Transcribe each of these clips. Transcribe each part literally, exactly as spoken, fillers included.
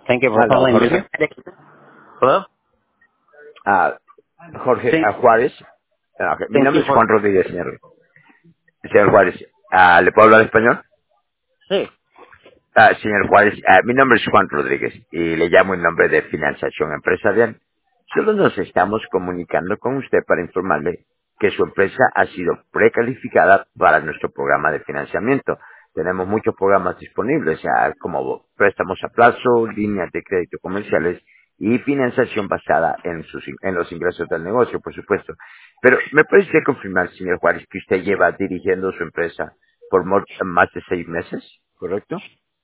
Thank you for Aló, calling Jorge. Music. Hello? Ah, Jorge Sí. ah, Juárez. Ah, ok. Mi Thank nombre you es for... Juan Rodríguez, señor. Señor Juárez. Ah, ¿le puedo hablar español? Sí. Ah, señor Juárez, ah, mi nombre es Juan Rodríguez y le llamo en nombre de Financiación Empresarial. Solo nos estamos comunicando con usted para informarle que su empresa ha sido precalificada para nuestro programa de financiamiento. Tenemos muchos programas disponibles, ah, como préstamos a plazo, líneas de crédito comerciales y financiación basada en, sus, in- en los ingresos del negocio, por supuesto. Pero, ¿me puede usted confirmar, señor Juárez, que usted lleva dirigiendo su empresa por mo- más de seis meses? ¿Correcto?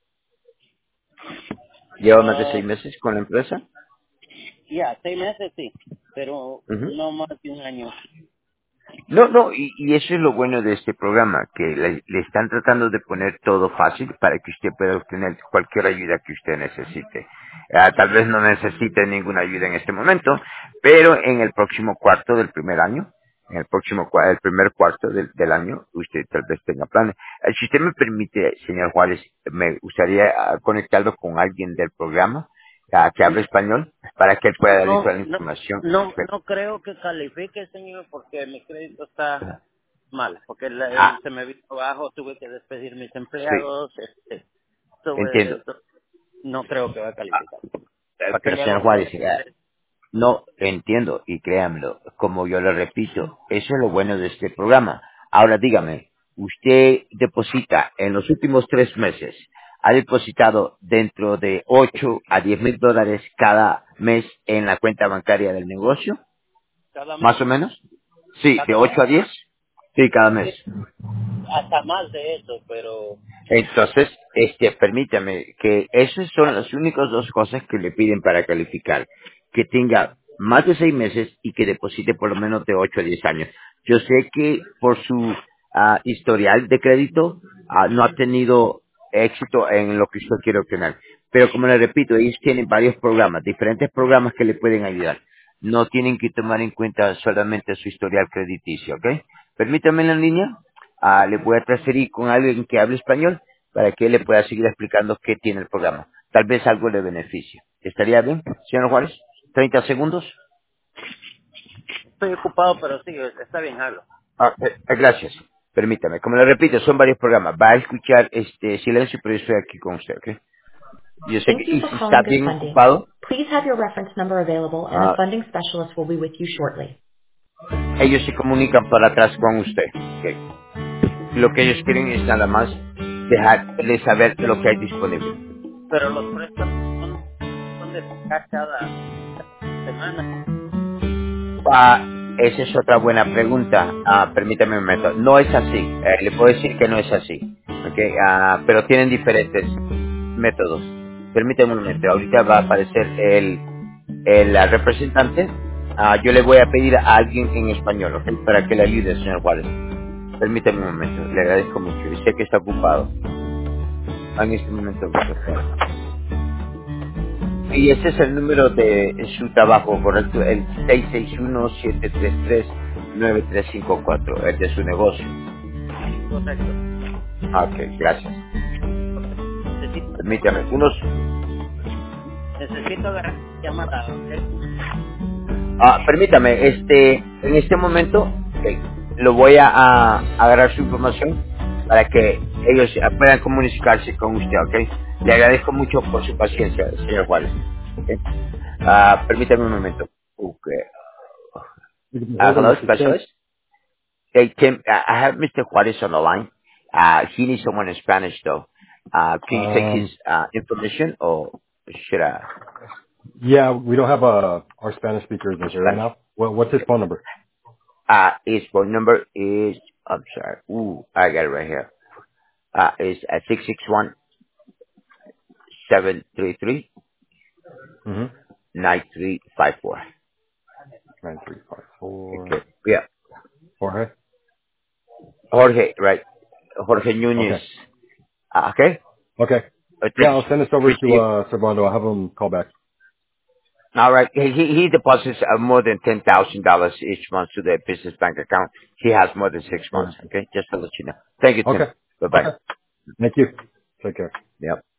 ¿Lleva más de Uh, seis meses con la empresa? ya, seis meses sí, pero Ujú. no más de un año. No, no, y, y eso es lo bueno de este programa, que le, le están tratando de poner todo fácil para que usted pueda obtener cualquier ayuda que usted necesite. Ah, tal vez no necesite ninguna ayuda en este momento, pero en el próximo cuarto del primer año, en el próximo cua- el primer cuarto del, del año, usted tal vez tenga planes. Eh, Si usted me permite, señor Juárez, me gustaría ah, conectarlo con alguien del programa ah, que hable español para que él pueda darle No, toda la no, información. no, no creo que califique, señor, porque mi crédito está mal, porque la- Ah, él se me vino abajo, tuve que despedir mis sí, empleados, este, entiendo. tuve, no creo que va a calificar. Eh, ¿Para qué Pero le señor hago Juárez, perder? eh, no entiendo y créanmelo, como yo le repito, eso es lo bueno de este programa. Ahora dígame, usted deposita en los últimos tres meses, ha depositado dentro de ocho a diez mil dólares cada mes en la cuenta bancaria del negocio, ¿Cada mes? más o menos. Sí, de ¿Cada mes? ocho a diez. Sí, cada Sí, mes. hasta más de eso, pero Entonces, este, permítame que esas son las únicas dos cosas que le piden para calificar. Que tenga más de seis meses y que deposite por lo menos de ocho a diez años. Yo sé que por su ah, historial de crédito ah, no ha tenido éxito en lo que usted quiere obtener. Pero como le repito, ellos tienen varios programas, diferentes programas que le pueden ayudar. No tienen que tomar en cuenta solamente su historial crediticio, ¿ok? Permítame en la línea. Ah, le voy a transferir con alguien que hable español para que él le pueda seguir explicando qué tiene el programa. Tal vez algo le beneficie. ¿Estaría bien, señor Juárez? ¿treinta segundos? estoy ocupado, pero sí, está bien, hablo. Ah, eh, eh, gracias. Permítame. Como le repito, son varios programas. Va a escuchar este silencio, pero yo estoy aquí con usted, ¿ok? Yo sé que Thank you y for si está calling Good bien Funding. ocupado, Please have your reference number available and a ah, funding specialist will be with you shortly. ellos se comunican para atrás con usted. ¿Ok? Lo que ellos quieren es nada más dejarle saber lo que hay disponible. Pero los préstamos son, son de pagar cada semana. Ah, esa es otra buena pregunta. Ah, permítame un momento. No es así. Eh, le puedo decir que no es así. ¿Ok? Ah, pero tienen diferentes métodos. Permítame un momento. Ahorita va a aparecer el, el ah, representante. Ah, yo le voy a pedir a alguien en español, ¿ok? Para que le ayude, señor Juárez. Permítame un momento. Le agradezco mucho. Y sé que está ocupado. En este momento, mister Juárez. Y ese es el número de su trabajo, correcto, el seis seis uno, siete tres tres, nueve tres cinco cuatro, el de su negocio. Correcto. Ah, ok, gracias. Necesito, Permítame, unos, necesito agarrar llamada, ¿ok? ah, permítame, este, en este momento, ok, lo voy a, a agarrar su información para que ellos ah, puedan comunicarse con usted, ok. Le agradezco mucho por su paciencia, señor Juárez. Ok. Ah, permítame un momento. Ok. You can Ah, hold on, hello, Mister Tim. specialist. Hey, Tim, uh, I have mister Juarez on the line. Uh, he needs someone in Spanish, though. Uh, can you take his Um, uh, information, or should I yeah, we don't have uh, our Spanish speakers in in here right Spanish? now. Well, what's his phone number? Uh, his phone number is, I'm sorry, ooh, I got it right here. Uh, is at six six one, seven three three, Mm-hmm. nine three five four. Nine three five four. Okay, yeah. Jorge. Jorge, right. Jorge Nunez. Okay. Uh, okay? Okay. Uh, Yeah, thanks. I'll send this over to Appreciate. uh, Servando. I'll have him call back. All right. He he he deposits uh, more than ten thousand dollars each month to their business bank account. He has more than six All months. right. Okay, just to let you know. Thank you, Tim. Okay. Bye bye. Okay. Thank you. Take care. Yep.